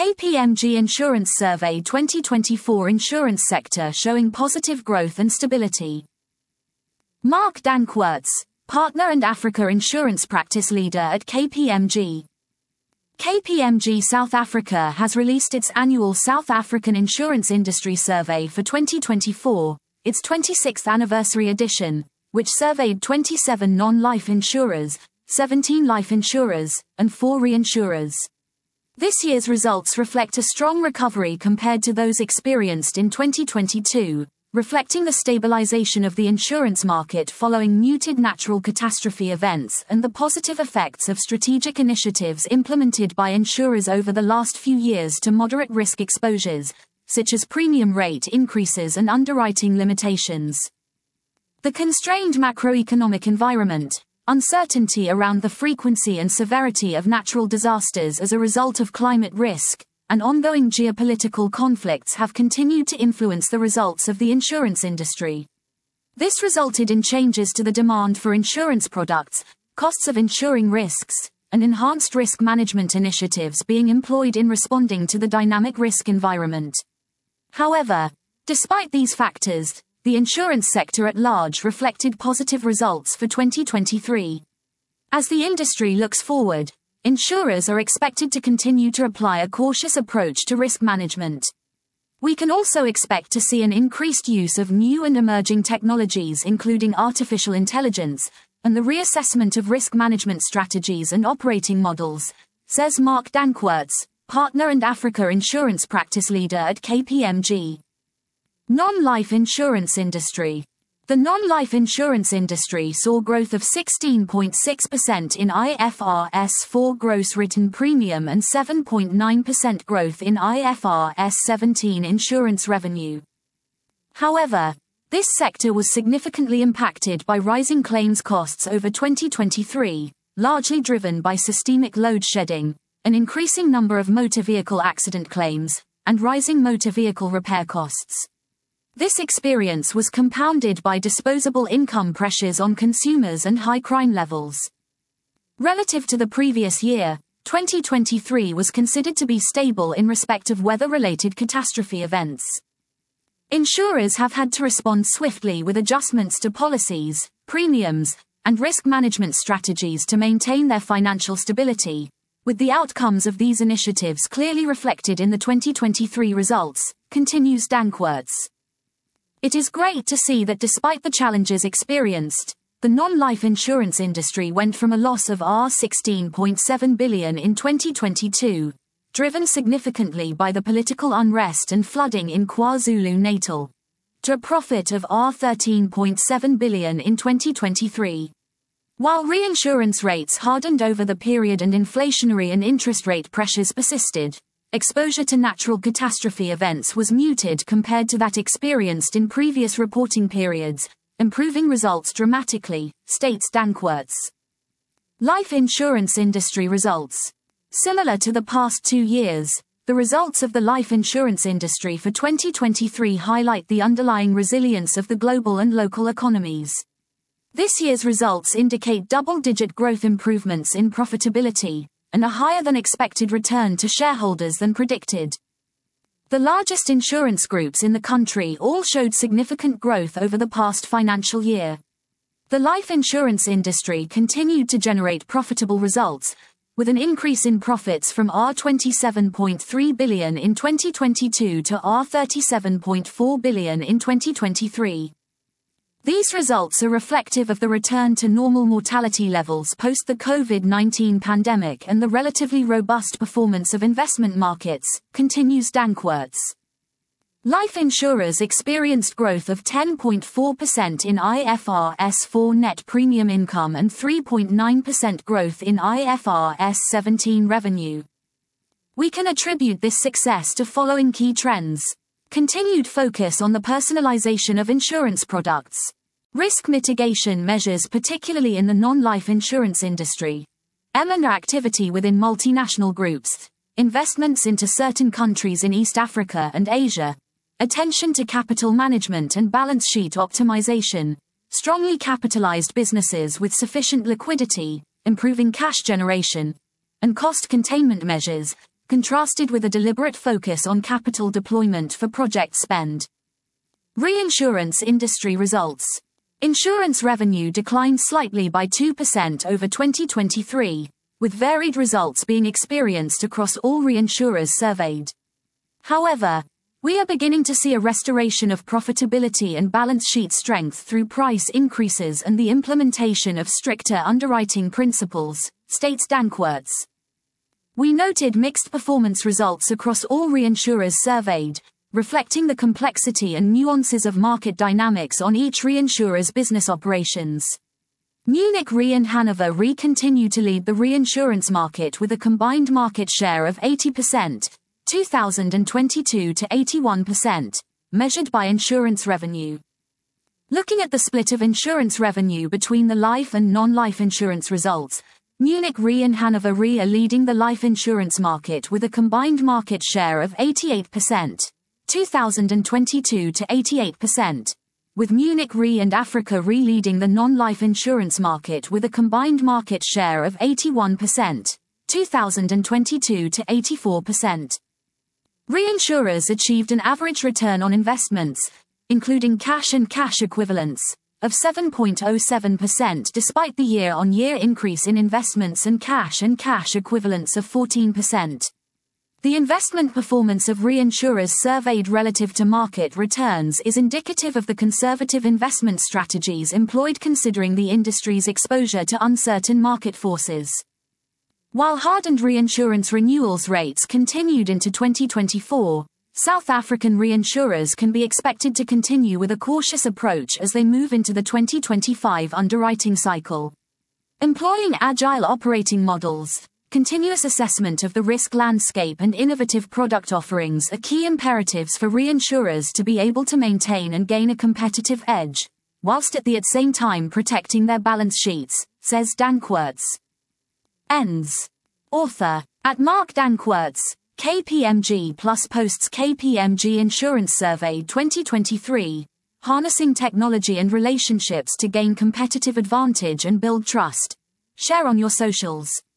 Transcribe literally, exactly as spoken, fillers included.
K P M G Insurance Survey twenty twenty-four Insurance Sector Showing Positive Growth and Stability. Mark Danckwerts, Partner and Africa Insurance Practice Leader at K P M G. K P M G South Africa has released its annual South African Insurance Industry Survey for twenty twenty-four, its twenty-sixth anniversary edition, which surveyed twenty-seven non-life insurers, seventeen life insurers, and four reinsurers. This year's results reflect a strong recovery compared to those experienced in twenty twenty-two, reflecting the stabilization of the insurance market following muted natural catastrophe events and the positive effects of strategic initiatives implemented by insurers over the last few years to moderate risk exposures, such as premium rate increases and underwriting limitations. The constrained macroeconomic environment, uncertainty around the frequency and severity of natural disasters as a result of climate risk, and ongoing geopolitical conflicts have continued to influence the results of the insurance industry. This resulted in changes to the demand for insurance products, costs of insuring risks, and enhanced risk management initiatives being employed in responding to the dynamic risk environment. However, despite these factors, the insurance sector at large reflected positive results for twenty twenty-three. As the industry looks forward, insurers are expected to continue to apply a cautious approach to risk management. We can also expect to see an increased use of new and emerging technologies including artificial intelligence, and the reassessment of risk management strategies and operating models, says Mark Danckwerts, Partner and Africa Insurance Practice Leader at K P M G. Non-life insurance industry. The non-life insurance industry saw growth of sixteen point six percent in I F R S four gross written premium and seven point nine percent growth in I F R S seventeen insurance revenue. However, this sector was significantly impacted by rising claims costs over twenty twenty-three, largely driven by systemic load shedding, an increasing number of motor vehicle accident claims, and rising motor vehicle repair costs. This experience was compounded by disposable income pressures on consumers and high crime levels. Relative to the previous year, twenty twenty-three was considered to be stable in respect of weather-related catastrophe events. Insurers have had to respond swiftly with adjustments to policies, premiums, and risk management strategies to maintain their financial stability, with the outcomes of these initiatives clearly reflected in the twenty twenty-three results, continues Danckwerts. It is great to see that despite the challenges experienced, the non-life insurance industry went from a loss of sixteen point seven billion dollars in twenty twenty-two, driven significantly by the political unrest and flooding in KwaZulu-Natal, to a profit of thirteen point seven billion dollars in twenty twenty-three. While reinsurance rates hardened over the period and inflationary and interest rate pressures persisted, exposure to natural catastrophe events was muted compared to that experienced in previous reporting periods, improving results dramatically, states Danckwerts. Life insurance industry results. Similar to the past two years, the results of the life insurance industry for twenty twenty-three highlight the underlying resilience of the global and local economies. This year's results indicate double-digit growth improvements in profitability, and a higher-than-expected return to shareholders than predicted. The largest insurance groups in the country all showed significant growth over the past financial year. The life insurance industry continued to generate profitable results, with an increase in profits from twenty-seven point three billion dollars in twenty twenty-two to thirty-seven point four billion dollars in twenty twenty-three. These results are reflective of the return to normal mortality levels post the COVID nineteen pandemic and the relatively robust performance of investment markets, continues Danckwerts. Life insurers experienced growth of ten point four percent in I F R S four net premium income and three point nine percent growth in I F R S seventeen revenue. We can attribute this success to following key trends. Continued focus on the personalization of insurance products. Risk mitigation measures particularly in the non-life insurance industry. M and A activity within multinational groups. Investments into certain countries in East Africa and Asia. Attention to capital management and balance sheet optimization. Strongly capitalized businesses with sufficient liquidity, improving cash generation, and cost containment measures, contrasted with a deliberate focus on capital deployment for project spend. Reinsurance industry results. Insurance revenue declined slightly by two percent over twenty twenty-three, with varied results being experienced across all reinsurers surveyed. However, we are beginning to see a restoration of profitability and balance sheet strength through price increases and the implementation of stricter underwriting principles, states Danckwerts. We noted mixed performance results across all reinsurers surveyed, reflecting the complexity and nuances of market dynamics on each reinsurer's business operations. Munich Re and Hannover Re continue to lead the reinsurance market with a combined market share of eighty percent, two thousand twenty-two to eighty-one percent, measured by insurance revenue. Looking at the split of insurance revenue between the life and non-life insurance results, Munich Re and Hannover Re are leading the life insurance market with a combined market share of eighty-eight percent, two thousand twenty-two to eighty-eight percent, with Munich Re and Africa Re leading the non-life insurance market with a combined market share of eighty-one percent, two thousand twenty-two to eighty-four percent. Reinsurers achieved an average return on investments, including cash and cash equivalents, of seven point zero seven percent despite the year-on-year increase in investments and cash and cash equivalents of fourteen percent. The investment performance of reinsurers surveyed relative to market returns is indicative of the conservative investment strategies employed considering the industry's exposure to uncertain market forces. While hardened reinsurance renewals rates continued into twenty twenty-four, South African reinsurers can be expected to continue with a cautious approach as they move into the twenty twenty-five underwriting cycle. Employing agile operating models, continuous assessment of the risk landscape and innovative product offerings are key imperatives for reinsurers to be able to maintain and gain a competitive edge, whilst at the same time protecting their balance sheets, says Danckwerts. Ends. Author, at Mark Danckwerts, K P M G Plus posts K P M G Insurance Survey twenty twenty-three, Harnessing Technology and Relationships to Gain Competitive Advantage and Build Trust. Share on your socials.